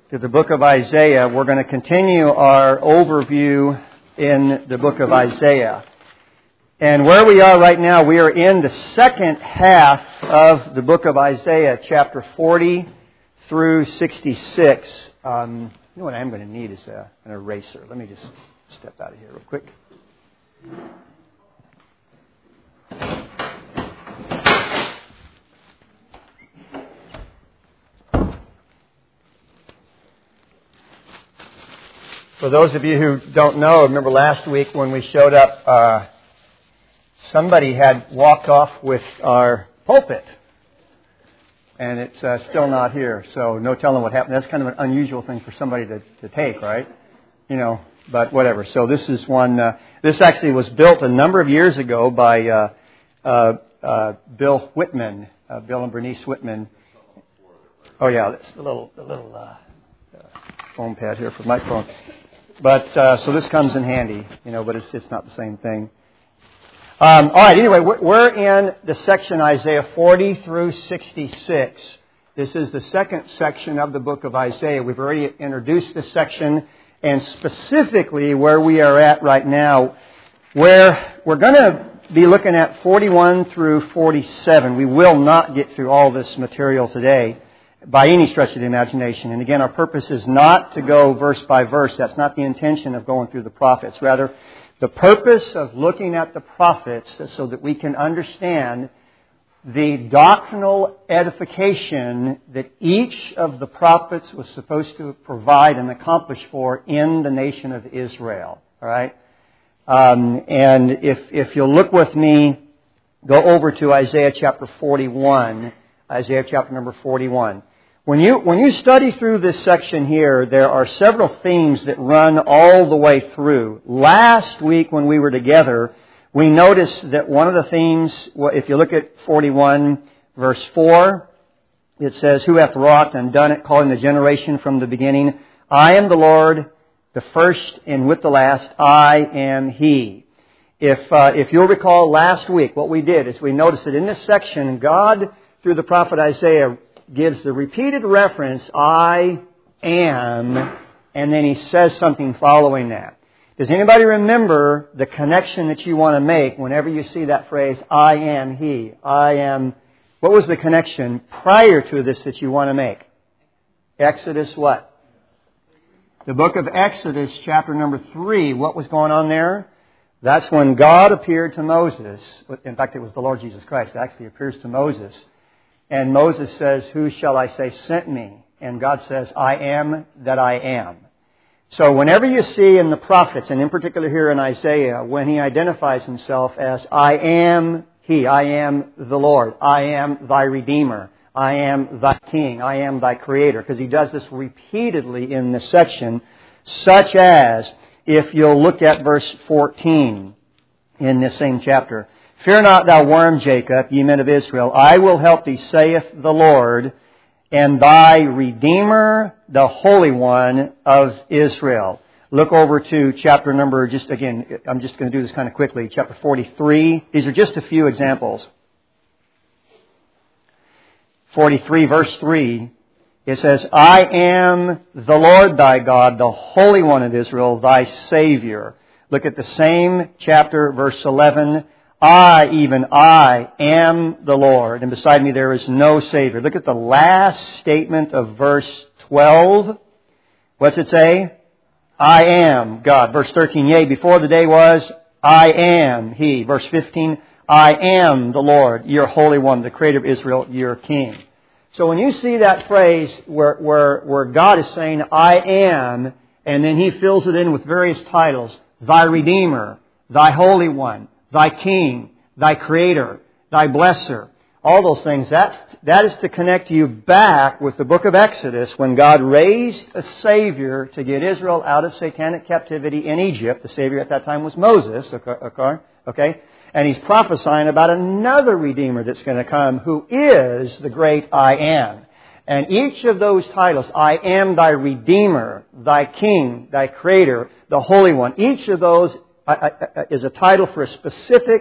to the book of Isaiah. We're going to continue our overview in the book of Isaiah. And where we are right now, we are in the second half of the book of Isaiah, chapter 40 through 66. You know what I'm going to need is an eraser. Let me just step out of here real quick. For those of you who don't know, remember last week when we showed up, somebody had walked off with our pulpit. And it's still not here, so no telling what happened. That's kind of an unusual thing for somebody to take, right? You know, but whatever. So this is one, this actually was built a number of years ago by Bill Whitman, Bill and Bernice Whitman. Oh yeah, that's the little foam pad here for my phone. But, so this comes in handy, you know, but it's not the same thing. All right, anyway, we're in the section Isaiah 40 through 66. This is the second section of the book of Isaiah. We've already introduced this section, and specifically where we are at right now, where we're going to be looking at 41 through 47. We will not get through all this material today by any stretch of the imagination. And again, our purpose is not to go verse by verse. That's not the intention of going through the prophets. Rather, the purpose of looking at the prophets is so that we can understand the doctrinal edification that each of the prophets was supposed to provide and accomplish for in the nation of Israel. All right? And if you'll look with me, go over to Isaiah chapter 41. Isaiah chapter number 41. When you study through this section here, there are several themes that run all the way through. Last week when we were together, we noticed that one of the themes, if you look at 41 verse 4, it says, "Who hath wrought and done it, calling the generation from the beginning? I am the Lord, the first and with the last, I am He." If you'll recall last week, what we did is we noticed that in this section, God, through the prophet Isaiah, gives the repeated reference, I am, and then he says something following that. Does anybody remember the connection that you want to make whenever you see that phrase, I am He, I am? What was the connection prior to this that you want to make? Exodus what? The book of Exodus, chapter number 3. What was going on there? That's when God appeared to Moses. In fact, it was the Lord Jesus Christ that actually appears to Moses. And Moses says, "Who shall I say sent me?" And God says, "I am that I am." So whenever you see in the prophets, and in particular here in Isaiah, when he identifies himself as I am He, I am the Lord, I am thy Redeemer, I am thy King, I am thy Creator, because he does this repeatedly in this section, such as, if you'll look at verse 14 in this same chapter, "Fear not, thou worm, Jacob, ye men of Israel. I will help thee, saith the Lord, and thy Redeemer, the Holy One of Israel." Look over to chapter number, I'm just going to do this kind of quickly, chapter 43. These are just a few examples. 43, verse 3, it says, "I am the Lord thy God, the Holy One of Israel, thy Savior." Look at the same chapter, verse 11, "I, even I, am the Lord, and beside me there is no Savior." Look at the last statement of verse 12. What's it say? "I am God." Verse 13, "Yea, before the day was, I am He." Verse 15, "I am the Lord, your Holy One, the Creator of Israel, your King." So when you see that phrase where God is saying, "I am," and then He fills it in with various titles, "Thy Redeemer, Thy Holy One, Thy King, Thy Creator, Thy Blesser," all those things, that is to connect you back with the book of Exodus when God raised a Savior to get Israel out of satanic captivity in Egypt. The Savior at that time was Moses, okay? And He's prophesying about another Redeemer that's going to come who is the great I am. And each of those titles, "I am thy Redeemer, thy King, thy Creator, the Holy One," each of those is a title for a specific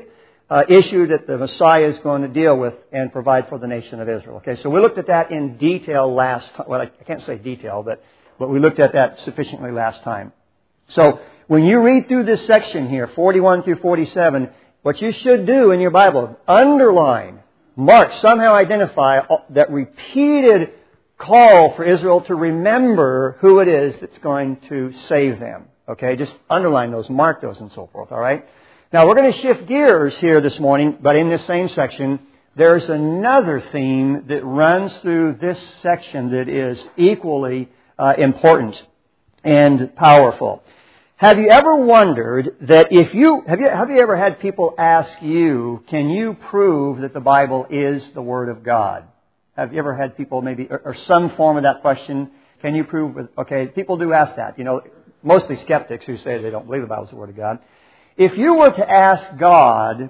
issue that the Messiah is going to deal with and provide for the nation of Israel. Okay, so we looked at that in detail last time. Well, I can't say detail, but we looked at that sufficiently last time. So when you read through this section here, 41 through 47, what you should do in your Bible, underline, mark, somehow identify that repeated call for Israel to remember who it is that's going to save them. Okay, just underline those, mark those, and so forth, all right? Now, we're going to shift gears here this morning, but in this same section, there's another theme that runs through this section that is equally important and powerful. Have you ever wondered that have you ever had people ask you, can you prove that the Bible is the Word of God? Have you ever had people maybe, or some form of that question, can you prove, okay, people do ask that, mostly skeptics who say they don't believe the Bible is the Word of God. If you were to ask God,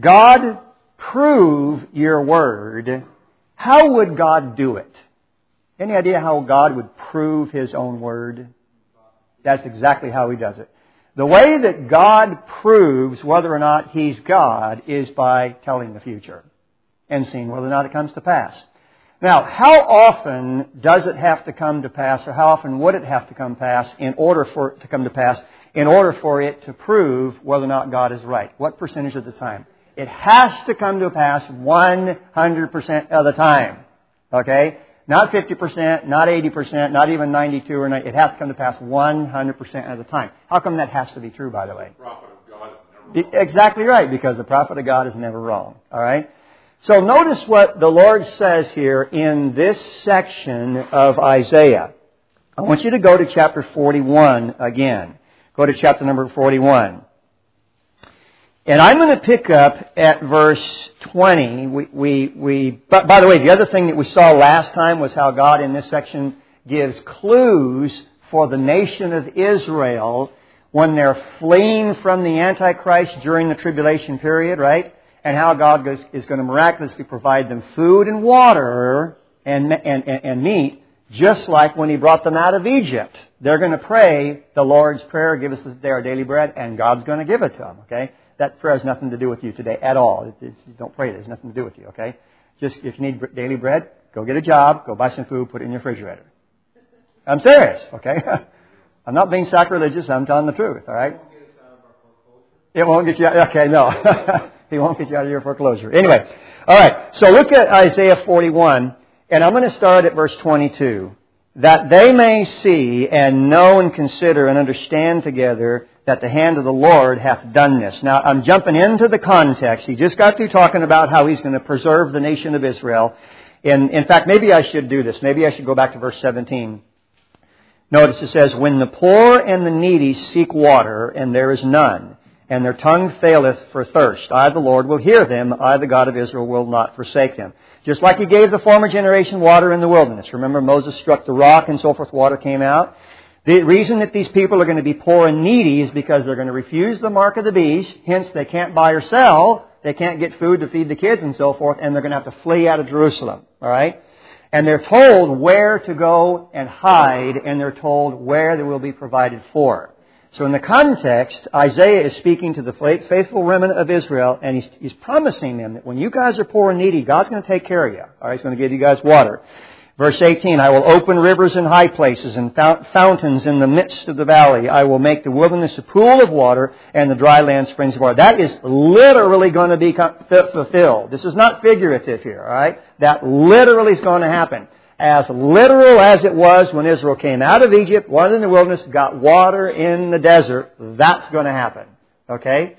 prove your Word, how would God do it? Any idea how God would prove His own Word? That's exactly how He does it. The way that God proves whether or not He's God is by telling the future and seeing whether or not it comes to pass. Now, how often does it have to come to pass, or how often would it have to come to pass in order for it to come to pass, in order for it to prove whether or not God is right? What percentage of the time? It has to come to pass 100% of the time. Okay? Not 50%, not 80%, not even 92 or 90. It has to come to pass 100% of the time. How come that has to be true, by the way? The prophet of God is never wrong. Exactly right, because the prophet of God is never wrong. All right? So notice what the Lord says here in this section of Isaiah. I want you to go to chapter 41 again. Go to chapter number 41. And I'm going to pick up at verse 20. But by the way, the other thing that we saw last time was how God in this section gives clues for the nation of Israel when they're fleeing from the Antichrist during the tribulation period, right? And how God is going to miraculously provide them food and water and meat, just like when He brought them out of Egypt. They're going to pray the Lord's Prayer, give us this day our daily bread, and God's going to give it to them, okay? That prayer has nothing to do with you today at all. Don't pray it. It has nothing to do with you, okay? Just if you need daily bread, go get a job, go buy some food, put it in your refrigerator. I'm serious, okay? I'm not being sacrilegious. I'm telling the truth, all right? It won't get you out. Okay, no. He won't get you out of your foreclosure. Anyway, all right. So look at Isaiah 41, and I'm going to start at verse 22. That they may see and know and consider and understand together that the hand of the Lord hath done this. Now, I'm jumping into the context. He just got through talking about how He's going to preserve the nation of Israel. And in fact, maybe I should do this. Maybe I should go back to verse 17. Notice it says, when the poor and the needy seek water, and there is none, and their tongue faileth for thirst, I, the Lord, will hear them. I, the God of Israel, will not forsake them. Just like He gave the former generation water in the wilderness. Remember, Moses struck the rock and so forth, water came out. The reason that these people are going to be poor and needy is because they're going to refuse the mark of the beast. Hence, they can't buy or sell. They can't get food to feed the kids and so forth. And they're going to have to flee out of Jerusalem. All right? And they're told where to go and hide. And they're told where they will be provided for. So in the context, Isaiah is speaking to the faithful remnant of Israel. And he's promising them that when you guys are poor and needy, God's going to take care of you. All right? He's going to give you guys water. Verse 18, I will open rivers in high places and fountains in the midst of the valley. I will make the wilderness a pool of water and the dry land springs of water. That is literally going to be fulfilled. This is not figurative here, all right? That literally is going to happen. As literal as it was when Israel came out of Egypt, wandered in the wilderness, got water in the desert, that's going to happen, okay?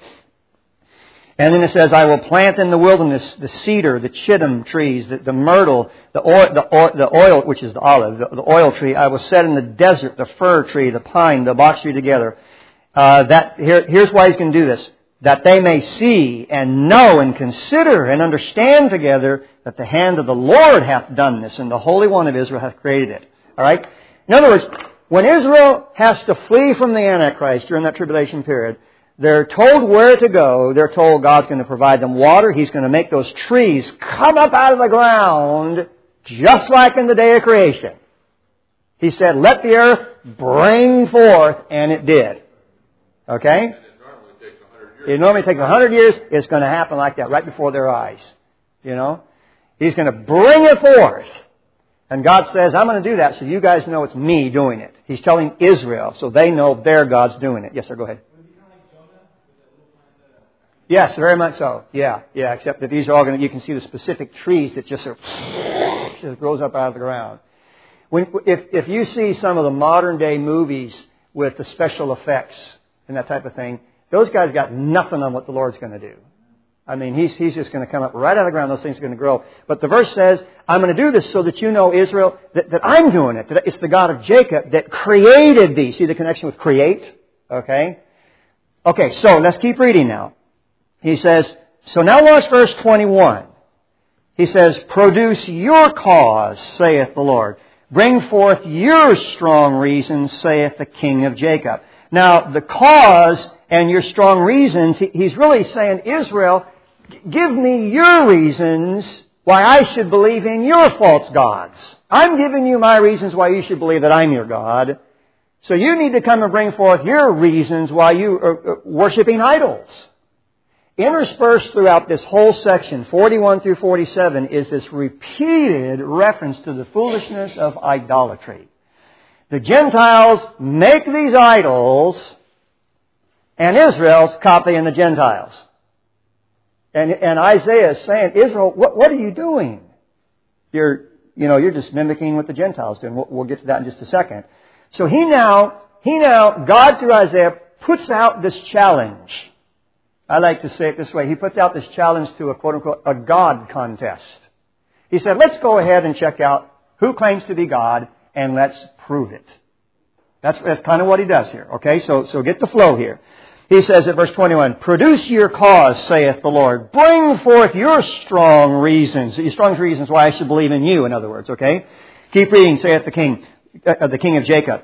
And then it says, I will plant in the wilderness the cedar, the chittim trees, the myrtle, the oil, which is the olive, the oil tree. I will set in the desert the fir tree, the pine, the box tree together. Here's why He's going to do this. That they may see and know and consider and understand together that the hand of the Lord hath done this, and the Holy One of Israel hath created it. All right? In other words, when Israel has to flee from the Antichrist during that tribulation period, they're told where to go. They're told God's going to provide them water. He's going to make those trees come up out of the ground just like in the day of creation. He said, let the earth bring forth, and it did. Okay? And it normally takes 100 years It normally takes 100 years. It's going to happen like that, right before their eyes. You know? He's going to bring it forth. And God says, I'm going to do that so you guys know it's me doing it. He's telling Israel so they know their God's doing it. Yes, sir, go ahead. Yes, very much so. Yeah, except that these are all going to, you can see the specific trees that just sort of just grows up out of the ground. If you see some of the modern day movies with the special effects and that type of thing, those guys got nothing on what the Lord's going to do. I mean, he's just going to come up right out of the ground. Those things are going to grow. But the verse says, I'm going to do this so that you know, Israel, that I'm doing it. That it's the God of Jacob that created thee. See the connection with create? Okay, so let's keep reading now. He says, so now watch verse 21. He says, produce your cause, saith the Lord. Bring forth your strong reasons, saith the King of Jacob. Now, the cause and your strong reasons, he's really saying, Israel, give me your reasons why I should believe in your false gods. I'm giving you my reasons why you should believe that I'm your God. So you need to come and bring forth your reasons why you are worshiping idols. Interspersed throughout this whole section, 41 through 47, is this repeated reference to the foolishness of idolatry. The Gentiles make these idols, and Israel's copying the Gentiles. And Isaiah is saying, Israel, what are you doing? You're just mimicking what the Gentiles do. And we'll get to that in just a second. So he now, God through Isaiah puts out this challenge. I like to say it this way. He puts out this challenge to a quote-unquote a God contest. He said, let's go ahead and check out who claims to be God, and let's prove it. That's kind of what he does here. Okay, so get the flow here. He says at verse 21, produce your cause, saith the Lord. Bring forth your strong reasons. Your strong reasons why I should believe in you, in other words. Okay? Keep reading, saith the King of Jacob.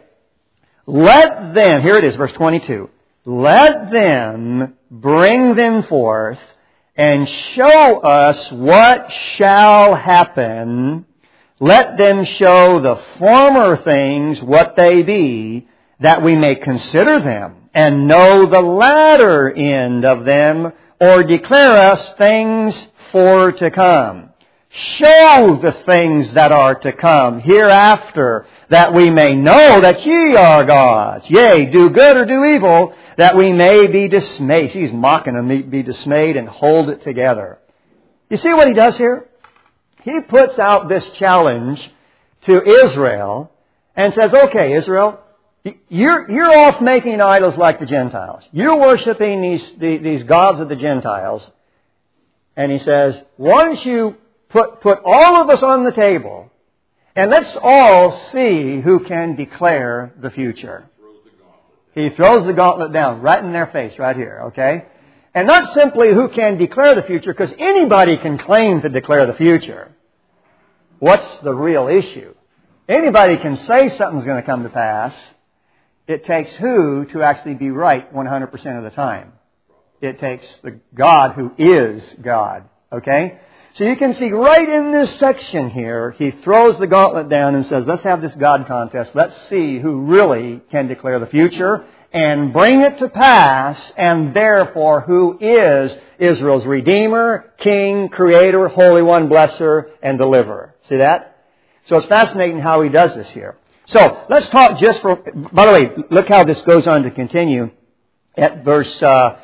Let them, here it is, verse 22. Let them bring them forth and show us what shall happen. Let them show the former things what they be, that we may consider them and know the latter end of them, or declare us things for to come. Show the things that are to come hereafter, that we may know that ye are gods. Yea, do good or do evil, that we may be dismayed. He's mocking them, be dismayed and hold it together. You see what he does here? He puts out this challenge to Israel and says, okay, Israel, you're off making idols like the Gentiles. You're worshiping these gods of the Gentiles. And he says, why don't you put all of us on the table, and let's all see who can declare the future. He throws the gauntlet down right in their face, right here, okay? And not simply who can declare the future, because anybody can claim to declare the future. What's the real issue? Anybody can say something's going to come to pass. It takes who to actually be right 100% of the time? It takes the God who is God, okay? So you can see right in this section here, he throws the gauntlet down and says, let's have this God contest. Let's see who really can declare the future and bring it to pass, and therefore who is Israel's Redeemer, King, Creator, Holy One, Blesser, and Deliverer. See that? So it's fascinating how he does this here. So let's talk just for, by the way, look how this goes on to continue at verse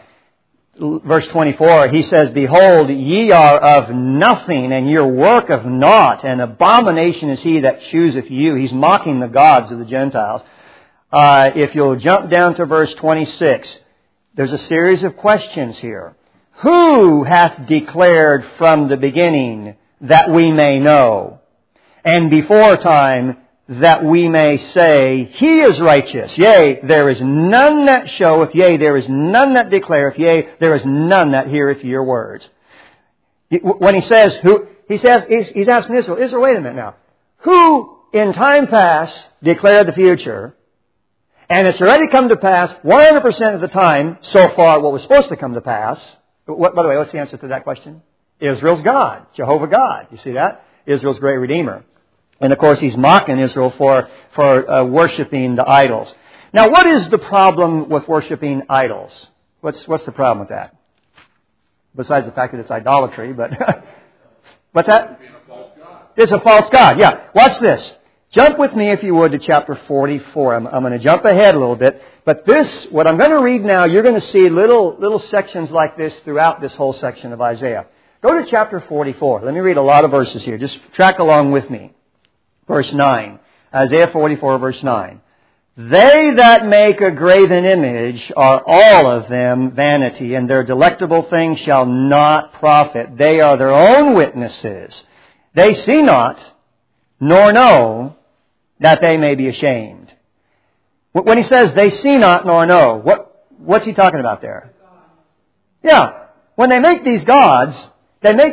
24, he says, behold, ye are of nothing, and your work of naught, and abomination is he that chooseth you. He's mocking the gods of the Gentiles. If you'll jump down to verse 26, there's a series of questions here. Who hath declared from the beginning that we may know? And before time, that we may say, he is righteous. Yea, there is none that showeth. Yea, there is none that declareth. Yea, there is none that heareth your words. When he says, he's asking Israel, wait a minute now. Who in time past declared the future? And it's already come to pass 100% of the time so far what was supposed to come to pass. By the way, what's the answer to that question? Israel's God. Jehovah God. You see that? Israel's great Redeemer. And of course, he's mocking Israel for worshiping the idols. Now, what is the problem with worshiping idols? What's the problem with that? Besides the fact that it's idolatry, but what's that? Being a false god. It's a false god. Yeah. Watch this. Jump with me, if you would, to chapter 44. I'm going to jump ahead a little bit. But what I'm going to read now, you're going to see little sections like this throughout this whole section of Isaiah. Go to chapter 44. Let me read a lot of verses here. Just track along with me. Verse 9. Isaiah 44, verse 9. They that make a graven image are all of them vanity, and their delectable things shall not profit. They are their own witnesses. They see not, nor know, that they may be ashamed. When he says they see not nor know, what's he talking about there? Yeah. When they make these gods, they make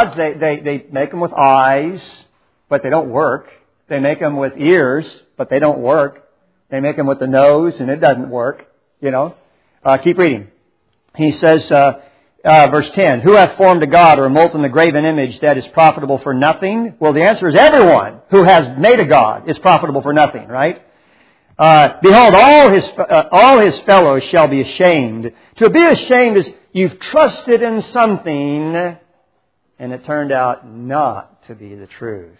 them with eyes, but they don't work. They make them with ears, but they don't work. They make them with the nose, and it doesn't work. Keep reading. He says, verse 10, who hath formed a god or a molten a graven image that is profitable for nothing? Well, the answer is everyone who has made a god is profitable for nothing, right? Behold, all his fellows shall be ashamed. To be ashamed is you've trusted in something, and it turned out not to be the truth.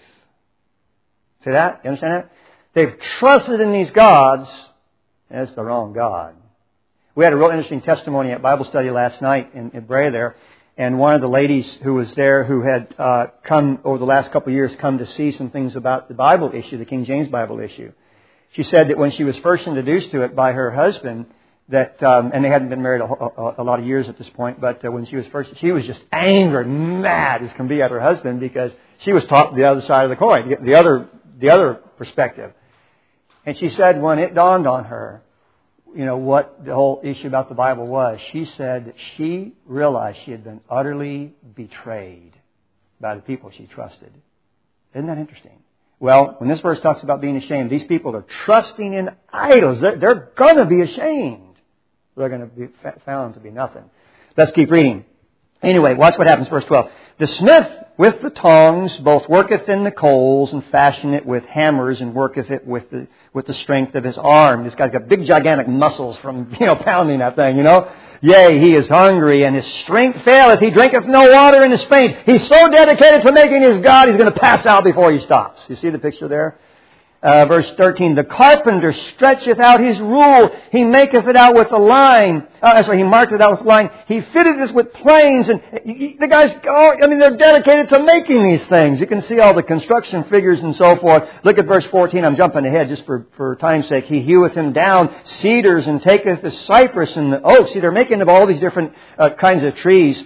See that? You understand that? They've trusted in these gods, and it's the wrong God. We had a real interesting testimony at Bible study last night in Brea there, and one of the ladies who was there who had come over the last couple of years come to see some things about the Bible issue, the King James Bible issue. She said that when she was first introduced to it by her husband, that and they hadn't been married a lot of years at this point, but when she was first, she was just angry, mad as can be at her husband because she was taught the other side of the coin, the other perspective. And she said when it dawned on her, what the whole issue about the Bible was, she said that she realized she had been utterly betrayed by the people she trusted. Isn't that interesting? Well, when this verse talks about being ashamed, these people are trusting in idols. They're going to be ashamed. They're going to be found to be nothing. Let's keep reading. Anyway, watch what happens. Verse 12. The smith with the tongs both worketh in the coals and fashion it with hammers and worketh it with the strength of his arm. This guy's got big gigantic muscles from, pounding that thing, Yea, he is hungry and his strength faileth. He drinketh no water and is faint. He's so dedicated to making his God, he's going to pass out before he stops. You see the picture there? Verse 13, the carpenter stretcheth out his rule. He maketh it out with a line. He marked it out with a line. He fitted it with planes. And the guys, they're dedicated to making these things. You can see all the construction figures and so forth. Look at verse 14. I'm jumping ahead just for time's sake. He heweth him down cedars and taketh the cypress and the oak. See, they're making of all these different kinds of trees.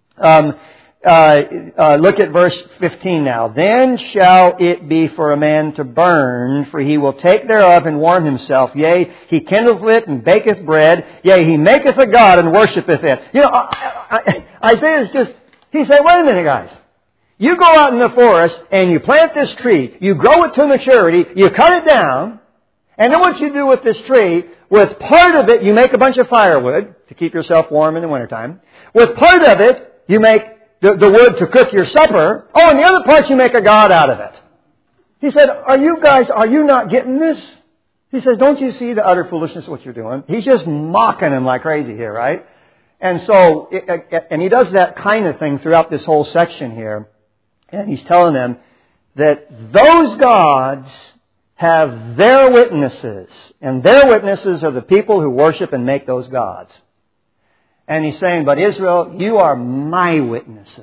Look at verse 15 now. Then shall it be for a man to burn, for he will take thereof and warm himself. Yea, he kindleth it and baketh bread. Yea, he maketh a god and worshipeth it. Isaiah's he said, wait a minute, guys. You go out in the forest and you plant this tree. You grow it to maturity. You cut it down. And then what you do with this tree, with part of it, you make a bunch of firewood to keep yourself warm in the wintertime. With part of it, you make the wood to cook your supper. Oh, and the other part you make a god out of it. He said, are you not getting this? He says, don't you see the utter foolishness of what you're doing? He's just mocking him like crazy here, right? And so, and he does that kind of thing throughout this whole section here. And he's telling them that those gods have their witnesses. And their witnesses are the people who worship and make those gods. And he's saying, but Israel, you are my witnesses.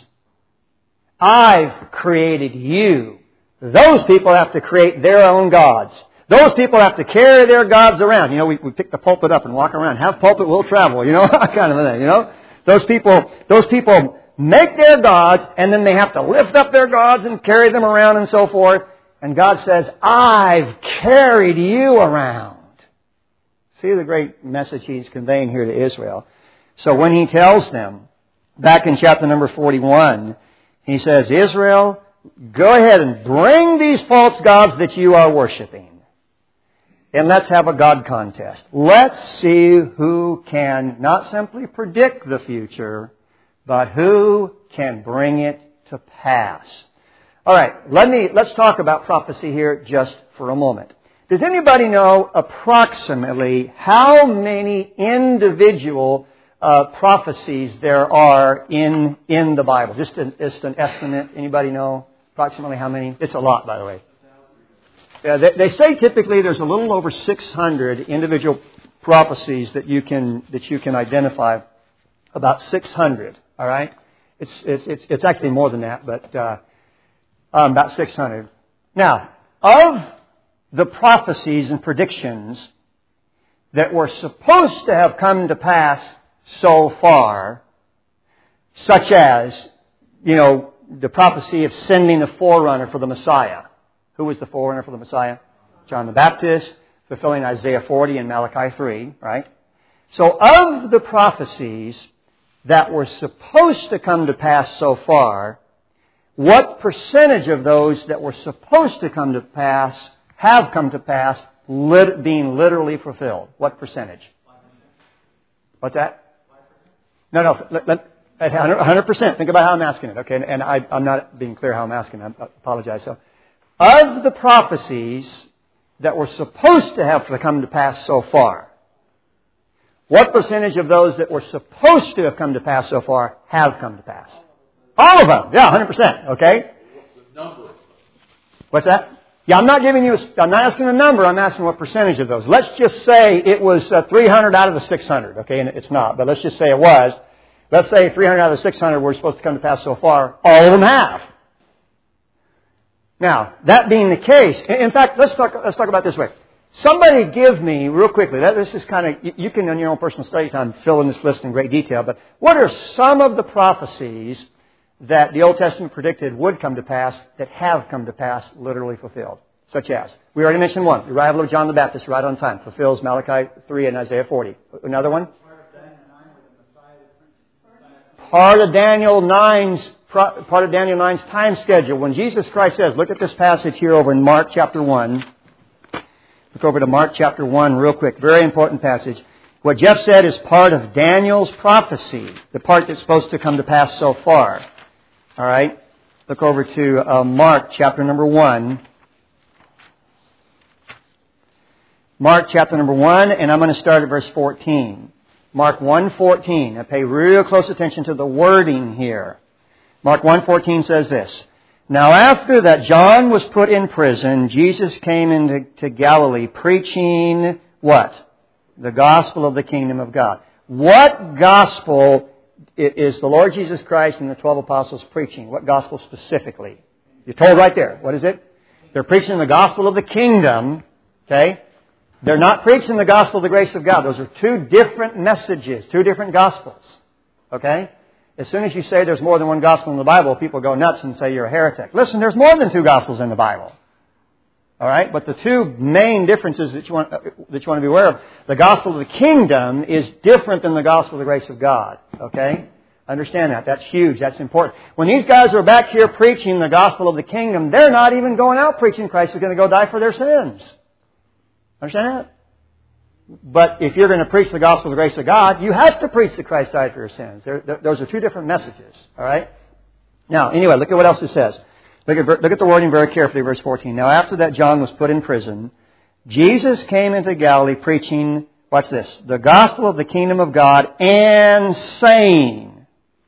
I've created you. Those people have to create their own gods. Those people have to carry their gods around. We pick the pulpit up and walk around. Have pulpit, we'll travel, kind of a thing, Those people make their gods, and then they have to lift up their gods and carry them around and so forth. And God says, I've carried you around. See the great message He's conveying here to Israel. So when He tells them, back in chapter number 41, He says, Israel, go ahead and bring these false gods that you are worshiping. And let's have a God contest. Let's see who can not simply predict the future, but who can bring it to pass. All right, let's talk about prophecy here just for a moment. Does anybody know approximately how many individual prophecies there are in the Bible? Just an estimate. Anybody know approximately how many? It's a lot, by the way. Yeah, they say typically there's a little over 600 individual prophecies that you can identify. About 600. All right. It's actually more than that, but about 600. Now, of the prophecies and predictions that were supposed to have come to pass so far, such as, the prophecy of sending a forerunner for the Messiah. Who was the forerunner for the Messiah? John the Baptist, fulfilling Isaiah 40 and Malachi 3, right? So of the prophecies that were supposed to come to pass so far, what percentage of those that were supposed to come to pass have come to pass, being literally fulfilled? What percentage? What's that? No. 100%. Think about how I'm asking it, okay? And I'm not being clear how I'm asking. I apologize. So, of the prophecies that were supposed to have come to pass so far, what percentage of those that were supposed to have come to pass so far have come to pass? All of them. Yeah, 100%. Okay? What's that? Yeah, I'm not asking a number. I'm asking what percentage of those. Let's just say it was 300 out of the 600. Okay, and it's not, but let's just say it was. Let's say 300 out of the 600 were supposed to come to pass so far. All of them have. Now, that being the case, in fact, let's talk about it this way. Somebody give me, real quickly, this is kind of, you can on your own personal study time fill in this list in great detail, but what are some of the prophecies that the Old Testament predicted would come to pass that have come to pass, literally fulfilled? Such as, we already mentioned one, the arrival of John the Baptist right on time, fulfills Malachi 3 and Isaiah 40. Another one? Part of Daniel 9's time schedule. When Jesus Christ says, look at this passage here over in Mark chapter 1. Look over to Mark chapter 1 real quick. Very important passage. What Jeff said is part of Daniel's prophecy. The part that's supposed to come to pass so far. All right? Look over to Mark chapter number 1. Mark chapter number 1, and I'm going to start at verse 14. Mark 1:14. Now pay real close attention to the wording here. Mark 1:14 says this. Now after that John was put in prison, Jesus came into Galilee preaching what? The gospel of the kingdom of God. What gospel is the Lord Jesus Christ and the 12 apostles preaching? What gospel specifically? You're told right there. What is it? They're preaching the gospel of the kingdom. Okay? They're not preaching the gospel of the grace of God. Those are two different messages, two different gospels. Okay? As soon as you say there's more than one gospel in the Bible, people go nuts and say you're a heretic. Listen, there's more than two gospels in the Bible. All right? But the two main differences that you want to be aware of, the gospel of the kingdom is different than the gospel of the grace of God. Okay? Understand that. That's huge. That's important. When these guys are back here preaching the gospel of the kingdom, they're not even going out preaching Christ is going to go die for their sins. Understand that? But if you're going to preach the gospel of the grace of God, you have to preach that Christ died for your sins. Those are two different messages. All right? Now, anyway, look at what else it says. Look at the wording very carefully, verse 14. Now, after that John was put in prison, Jesus came into Galilee preaching, watch this, the gospel of the kingdom of God and saying,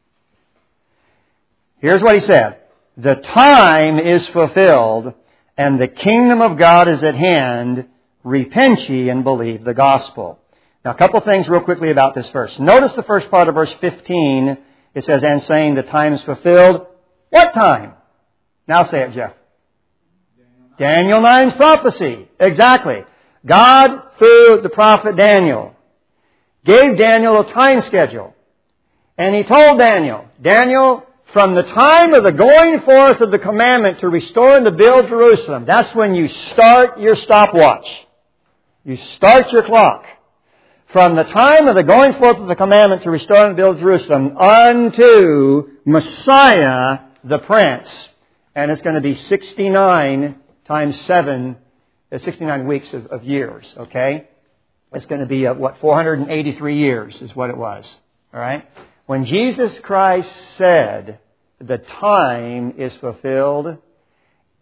here's what he said, the time is fulfilled and the kingdom of God is at hand. Repent ye and believe the gospel. Now, a couple things real quickly about this verse. Notice the first part of verse 15. It says, and saying the time is fulfilled. What time? Now say it, Jeff. Daniel 9's prophecy. Exactly. God, through the prophet Daniel, gave Daniel a time schedule. And he told Daniel, from the time of the going forth of the commandment to restore and to build Jerusalem, that's when you start your stopwatch. You start your clock. From the time of the going forth of the commandment to restore and build Jerusalem unto Messiah the Prince. And it's going to be 69 times 7, 69 weeks of years, okay? It's going to be, 483 years is what it was, all right? When Jesus Christ said, the time is fulfilled,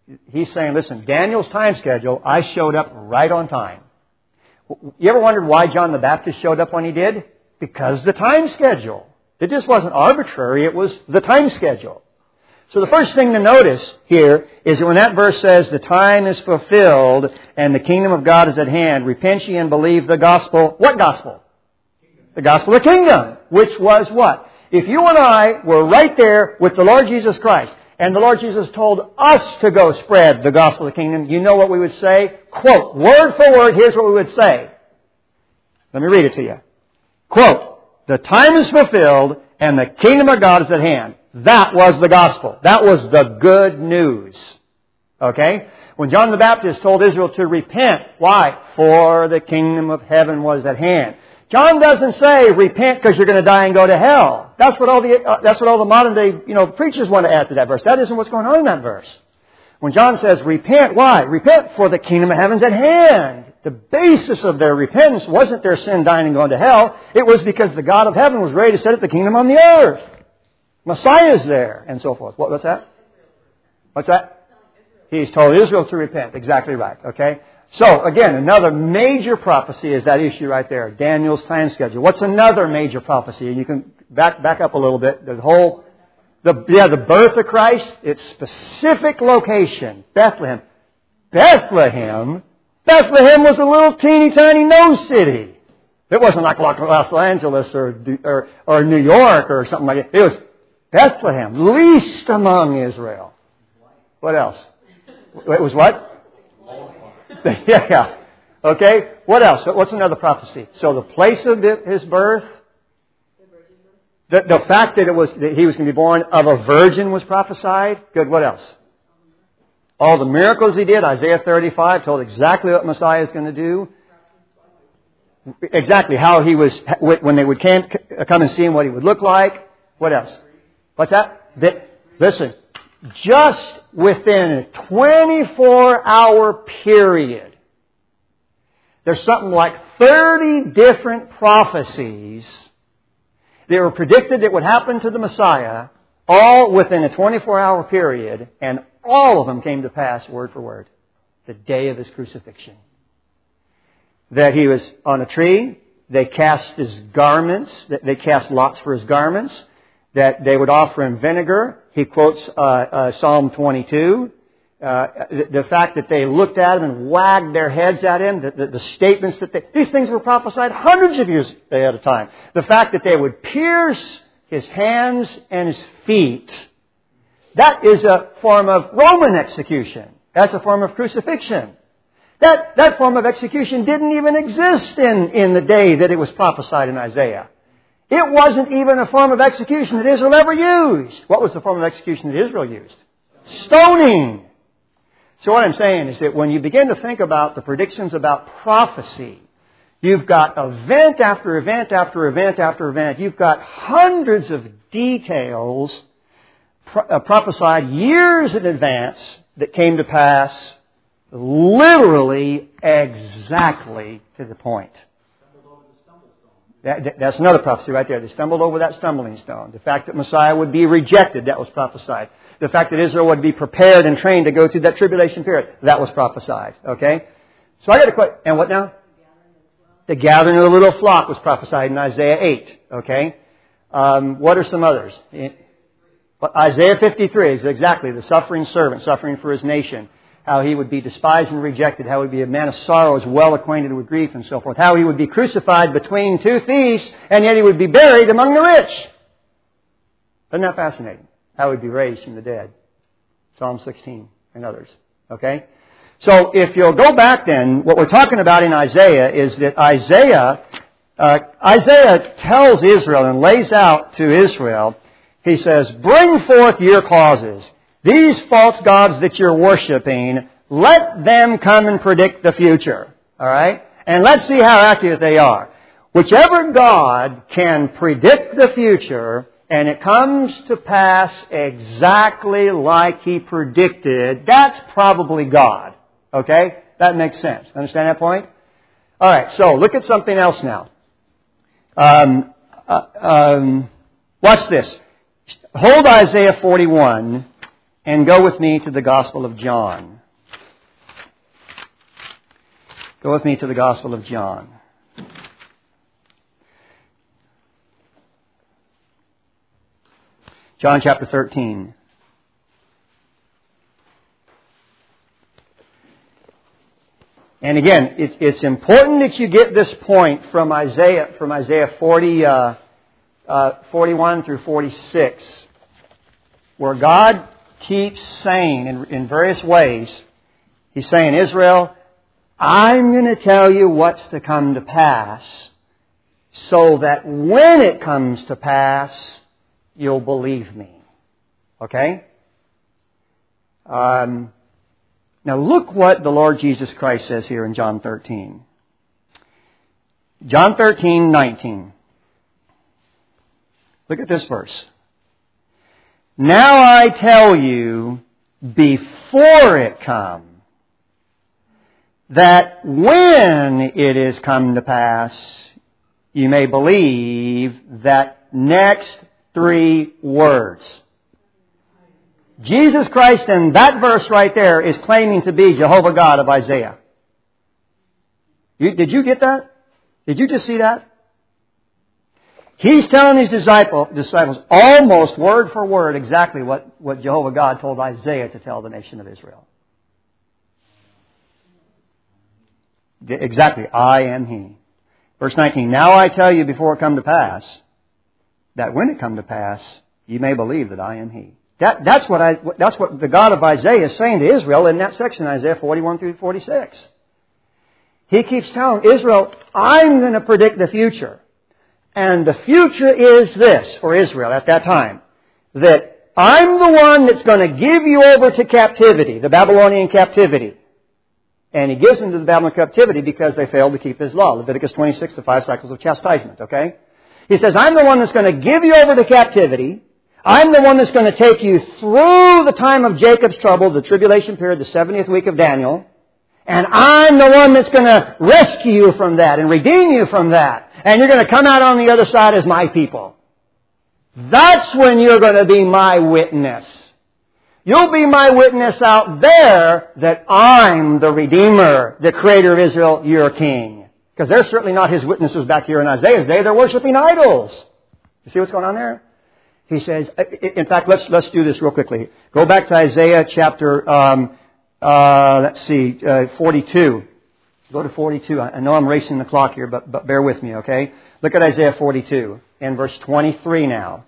He's saying, listen, Daniel's time schedule, I showed up right on time. You ever wondered why John the Baptist showed up when he did? Because the time schedule. It just wasn't arbitrary, it was the time schedule. So the first thing to notice here is that when that verse says, the time is fulfilled and the kingdom of God is at hand, repent ye and believe the gospel. What gospel? The gospel of the kingdom. Which was what? If you and I were right there with the Lord Jesus Christ, and the Lord Jesus told us to go spread the gospel of the kingdom, you know what we would say? Quote, word for word, here's what we would say. Let me read it to you. Quote, the time is fulfilled and the kingdom of God is at hand. That was the gospel. That was the good news. Okay? When John the Baptist told Israel to repent, why? For the kingdom of heaven was at hand. John doesn't say repent because you're going to die and go to hell. That's what all the modern day, preachers want to add to that verse. That isn't what's going on in that verse. When John says repent, why? Repent for the kingdom of heaven's at hand. The basis of their repentance wasn't their sin, dying and going to hell. It was because the God of heaven was ready to set up the kingdom on the earth. Messiah's there, and so forth. What's that? What's that? He's told Israel to repent. Exactly right. Okay? So, again, another major prophecy is that issue right there. Daniel's time schedule. What's another major prophecy? You can back up a little bit. The birth of Christ, its specific location, Bethlehem. Bethlehem was a little teeny tiny nose city. It wasn't like Los Angeles or New York or something like that. It was Bethlehem, least among Israel. What else? It was what? Yeah. Okay. What else? What's another prophecy? So the place of his birth, the fact that he was going to be born of a virgin was prophesied. Good. What else? All the miracles he did. Isaiah 35 told exactly what Messiah is going to do. Exactly how he was, when they would come and see him, what he would look like. What else? What's that? Listen, just within a 24-hour period, there's something like 30 different prophecies that were predicted that would happen to the Messiah, all within a 24-hour period, and all of them came to pass word for word. The day of his crucifixion. That he was on a tree, they cast his garments, they cast lots for his garments, that they would offer him vinegar. He quotes Psalm 22. The fact that they looked at him and wagged their heads at him, the statements these things were prophesied hundreds of years at a time. The fact that they would pierce his hands and his feet, that is a form of Roman execution. That's a form of crucifixion. That form of execution didn't even exist in the day that it was prophesied in Isaiah. It wasn't even a form of execution that Israel ever used. What was the form of execution that Israel used? Stoning. So what I'm saying is that when you begin to think about the predictions about prophecy, you've got event after event after event after event. You've got hundreds of details prophesied years in advance that came to pass literally exactly to the point. That's another prophecy right there. They stumbled over that stumbling stone. The fact that Messiah would be rejected, that was prophesied. The fact that Israel would be prepared and trained to go through that tribulation period, that was prophesied. Okay? So I got a question. And what now? The gathering of the little flock was prophesied in Isaiah 8. Okay? What are some others? Isaiah 53 is exactly the suffering servant, suffering for his nation. How he would be despised and rejected. How he would be a man of sorrows, well acquainted with grief and so forth. How he would be crucified between two thieves, and yet he would be buried among the rich. Isn't that fascinating? How he would be raised from the dead. Psalm 16 and others. Okay? So if you'll go back then, what we're talking about in Isaiah is that Isaiah tells Israel and lays out to Israel, he says, bring forth your causes. These false gods that you're worshiping, let them come and predict the future. All right? And let's see how accurate they are. Whichever God can predict the future, and it comes to pass exactly like he predicted, that's probably God. Okay? That makes sense. Understand that point? All right. So look at something else now. Watch this. Hold Isaiah 41. and go with me to the Gospel of John. Go with me to the Gospel of John. John chapter 13. And again, it's important that you get this point from Isaiah 41 through 46, where God keeps saying in various ways, He's saying, Israel, I'm going to tell you what's to come to pass, so that when it comes to pass, you'll believe me. Okay? Now look what the Lord Jesus Christ says here in John 13. John 13:19. Look at this verse. Now I tell you, before it come, that when it is come to pass, you may believe that next 3 words. Jesus Christ in that verse right there is claiming to be Jehovah God of Isaiah. Did you get that? Did you just see that? He's telling his disciples almost word for word exactly what Jehovah God told Isaiah to tell the nation of Israel. Exactly. I am He. Verse 19. Now I tell you before it come to pass, that when it come to pass, you may believe that I am He. That's what the God of Isaiah is saying to Israel in that section, Isaiah 41 through 46. He keeps telling Israel, I'm going to predict the future. And the future is this for Israel at that time, that I'm the one that's going to give you over to captivity, the Babylonian captivity. And He gives them to the Babylonian captivity because they failed to keep His law. Leviticus 26, the 5 cycles of chastisement, okay? He says, I'm the one that's going to give you over to captivity. I'm the one that's going to take you through the time of Jacob's trouble, the tribulation period, the 70th week of Daniel. And I'm the one that's going to rescue you from that and redeem you from that. And you're going to come out on the other side as my people. That's when you're going to be my witness. You'll be my witness out there that I'm the Redeemer, the Creator of Israel, your King. Because they're certainly not His witnesses back here in Isaiah's day. They're worshiping idols. You see what's going on there? He says, in fact, let's do this real quickly. Go back to Isaiah chapter, 42. Go to 42. I know I'm racing the clock here, but bear with me, okay? Look at Isaiah 42 and verse 23 now.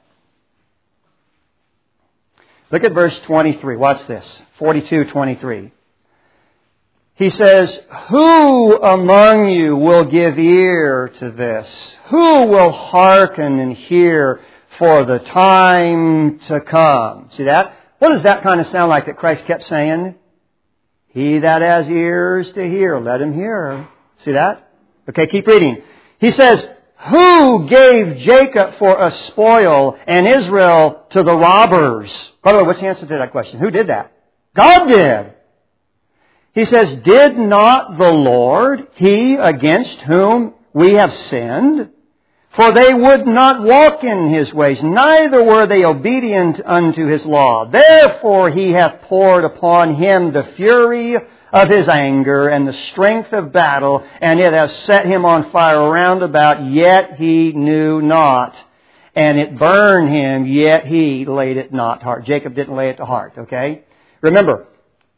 Look at verse 23. Watch this. 42:23. He says, who among you will give ear to this? Who will hearken and hear for the time to come? See that? What does that kind of sound like that Christ kept saying? He that has ears to hear, let him hear. See that? Okay, keep reading. He says, who gave Jacob for a spoil and Israel to the robbers? By the way, what's the answer to that question? Who did that? God did. He says, did not the Lord, He against whom we have sinned? For they would not walk in His ways, neither were they obedient unto His law. Therefore He hath poured upon him the fury of His anger and the strength of battle, and it has set him on fire round about, yet he knew not. And it burned him, yet he laid it not to heart. Jacob didn't lay it to heart, okay? Remember,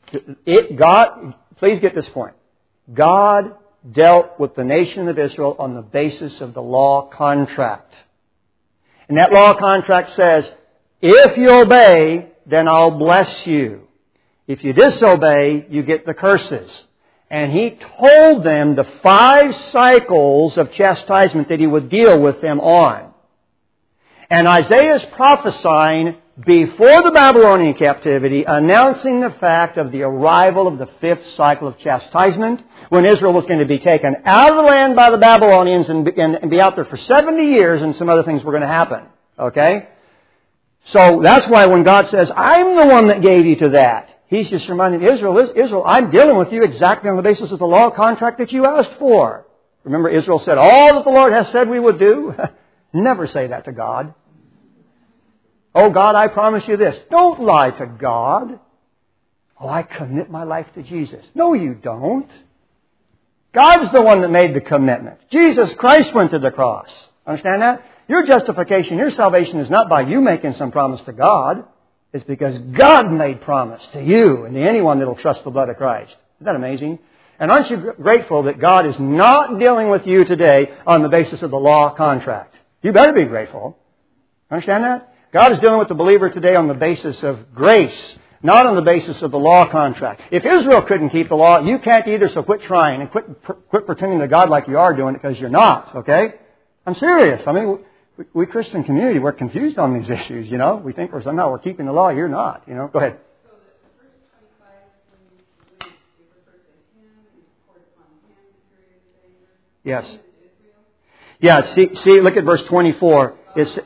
please get this point. God dealt with the nation of Israel on the basis of the law contract. And that law contract says, if you obey, then I'll bless you. If you disobey, you get the curses. And He told them the 5 cycles of chastisement that He would deal with them on. And Isaiah is prophesying before the Babylonian captivity, announcing the fact of the arrival of the 5th cycle of chastisement, when Israel was going to be taken out of the land by the Babylonians and be out there for 70 years, and some other things were going to happen. Okay? So that's why when God says, I'm the one that gave you to that, He's just reminding Israel, I'm dealing with you exactly on the basis of the law contract that you asked for. Remember, Israel said, all that the Lord has said we would do. Never say that to God. Oh, God, I promise you this. Don't lie to God. Oh, I commit my life to Jesus. No, you don't. God's the one that made the commitment. Jesus Christ went to the cross. Understand that? Your justification, your salvation is not by you making some promise to God. It's because God made promise to you and to anyone that will trust the blood of Christ. Isn't that amazing? And aren't you grateful that God is not dealing with you today on the basis of the law contract? You better be grateful. Understand that? God is dealing with the believer today on the basis of grace, not on the basis of the law contract. If Israel couldn't keep the law, you can't either, so quit trying and quit pretending to God like you are doing it, because you're not, okay? I'm serious. I mean, we Christian community, we're confused on these issues, you know. We think somehow we're keeping the law. You're not, you know. Go ahead. So the first 25, when you read, you refer to him, you report upon him, the period of anger. Yes. Yeah, see, look at verse 24. It's,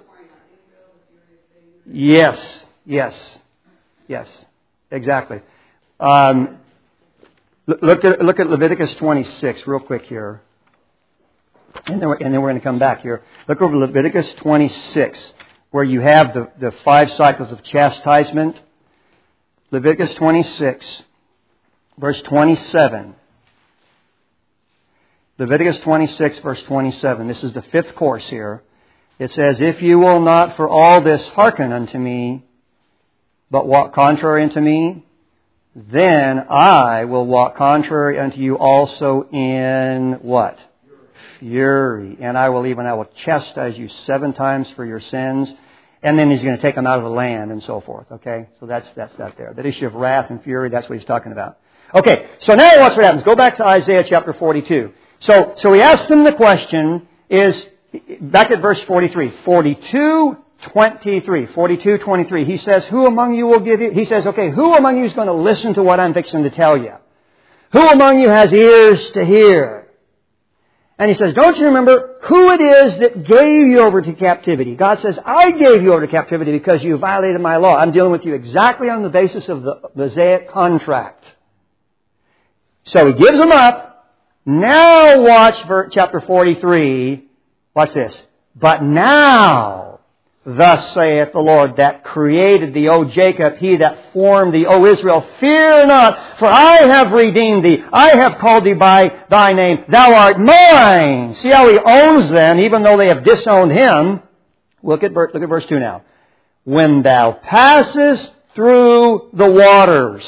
yes, exactly. Look at Leviticus 26 real quick here. And then we're going to come back here. Look over Leviticus 26, where you have the 5 cycles of chastisement. Leviticus 26, verse 27. Leviticus 26, verse 27. This is the 5th course here. It says, "If you will not for all this hearken unto me, but walk contrary unto me, then I will walk contrary unto you also in" what? Fury. "And I will chastise you 7 times for your sins." And then He's going to take them out of the land and so forth. Okay? So that's that there. That issue of wrath and fury, that's what He's talking about. Okay, so now watch what happens. Go back to Isaiah chapter 42. So He asks them the question, back at verse 43. 42:23. He says, "Who among you will give you..." He says, okay, who among you is going to listen to what I'm fixing to tell you? Who among you has ears to hear? And He says, don't you remember who it is that gave you over to captivity? God says, I gave you over to captivity because you violated my law. I'm dealing with you exactly on the basis of the Mosaic contract. So He gives them up. Now watch chapter 43. Watch this. "But now, thus saith the Lord that created thee, O Jacob, He that formed thee, O Israel, fear not, for I have redeemed thee. I have called thee by thy name. Thou art mine." See how He owns them, even though they have disowned Him. Look at verse 2 now. "When thou passest through the waters,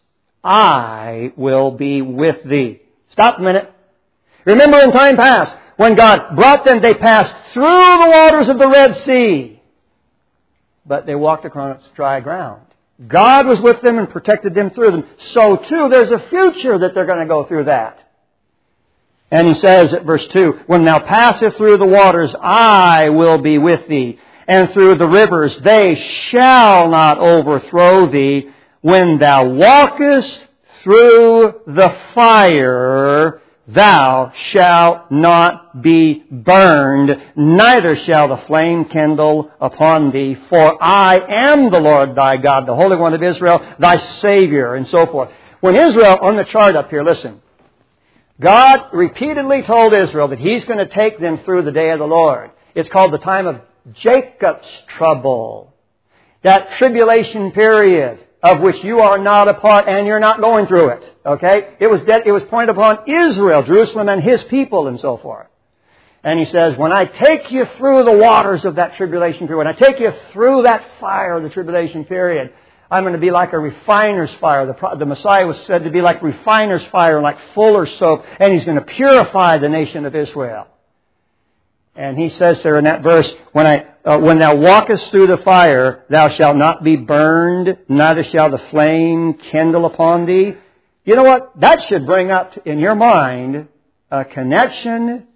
I will be with thee." Stop a minute. Remember in time past, when God brought them, they passed through the waters of the Red Sea. But they walked across dry ground. God was with them and protected them through them. So too, there's a future that they're going to go through that. And He says at verse 2, "When thou passest through the waters, I will be with thee. And through the rivers, they shall not overthrow thee. When thou walkest through the fire, thou shalt not be burned, neither shall the flame kindle upon thee. For I am the Lord thy God, the Holy One of Israel, thy Savior," and so forth. When Israel, on the chart up here, listen. God repeatedly told Israel that He's going to take them through the day of the Lord. It's called the time of Jacob's trouble. That tribulation period of which you are not a part and you're not going through it. Okay? It was pointed upon Israel, Jerusalem, and His people and so forth. And He says, when I take you through the waters of that tribulation period, when I take you through that fire of the tribulation period, I'm going to be like a refiner's fire. The Messiah was said to be like refiner's fire, like fuller's soap, and He's going to purify the nation of Israel. And He says there in that verse, when thou walkest through the fire, thou shalt not be burned, neither shall the flame kindle upon thee. You know what? That should bring up in your mind a connection,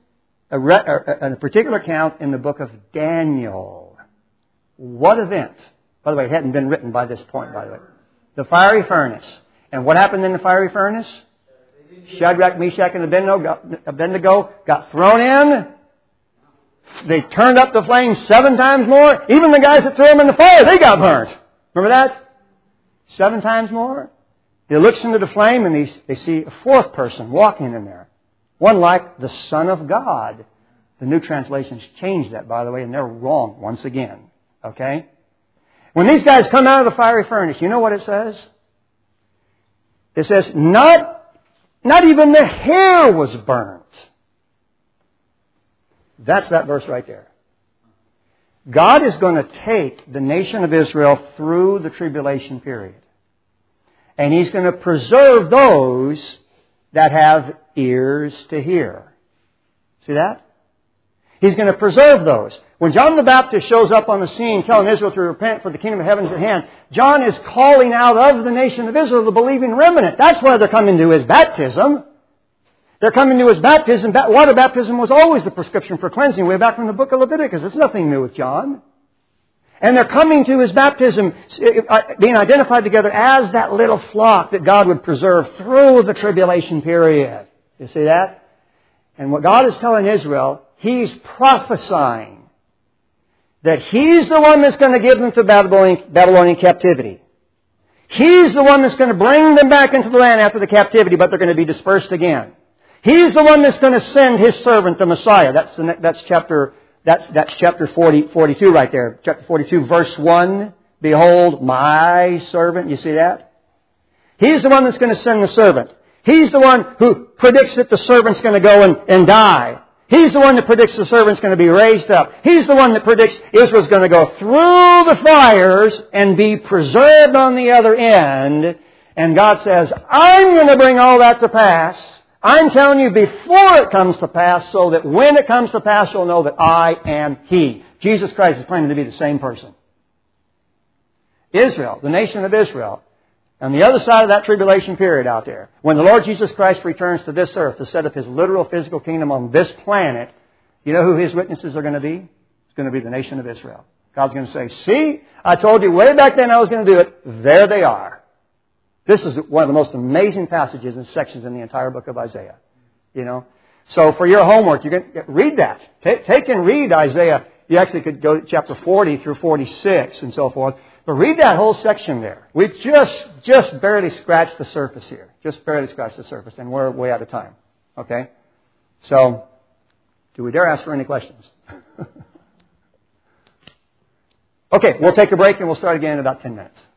a particular account in the book of Daniel. What event? By the way, it hadn't been written by this point, by the way. The fiery furnace. And what happened in the fiery furnace? Shadrach, Meshach, and Abednego got thrown in. They turned up the flames 7 times more. Even the guys that threw them in the fire, they got burnt. Remember that? 7 times more. He looks into the flame and they see a 4th person walking in there. One like the Son of God. The New Translations changed that, by the way, and they're wrong once again. Okay? When these guys come out of the fiery furnace, you know what it says? It says, not even the hair was burnt. That's that verse right there. God is going to take the nation of Israel through the tribulation period. And He's going to preserve those that have ears to hear. See that? He's going to preserve those. When John the Baptist shows up on the scene telling Israel to repent for the kingdom of heaven is at hand, John is calling out of the nation of Israel the believing remnant. That's why they're coming to his baptism. They're coming to his baptism. Water baptism was always the prescription for cleansing way back from the book of Leviticus. It's nothing new with John. And they're coming to his baptism, being identified together as that little flock that God would preserve through the tribulation period. You see that? And what God is telling Israel, He's prophesying that He's the one that's going to give them to Babylonian captivity. He's the one that's going to bring them back into the land after the captivity, but they're going to be dispersed again. He's the one that's going to send His servant, the Messiah. That's chapter 42 right there. Chapter 42, verse 1. Behold, my servant. You see that? He's the one that's going to send the servant. He's the one who predicts that the servant's going to go and die. He's the one that predicts the servant's going to be raised up. He's the one that predicts Israel's going to go through the fires and be preserved on the other end. And God says, I'm going to bring all that to pass. I'm telling you before it comes to pass so that when it comes to pass you'll know that I am He. Jesus Christ is claiming to be the same person. Israel, the nation of Israel, on the other side of that tribulation period out there, when the Lord Jesus Christ returns to this earth to set up His literal physical kingdom on this planet, you know who His witnesses are going to be? It's going to be the nation of Israel. God's going to say, see, I told you way back then I was going to do it. There they are. This is one of the most amazing passages and sections in the entire book of Isaiah. You know? So for your homework, you can read that. Take and read Isaiah. You actually could go to chapter 40 through 46 and so forth. But read that whole section there. We've just barely scratched the surface here. Just barely scratched the surface. And we're way out of time. Okay? So, do we dare ask for any questions? Okay, we'll take a break and we'll start again in about 10 minutes.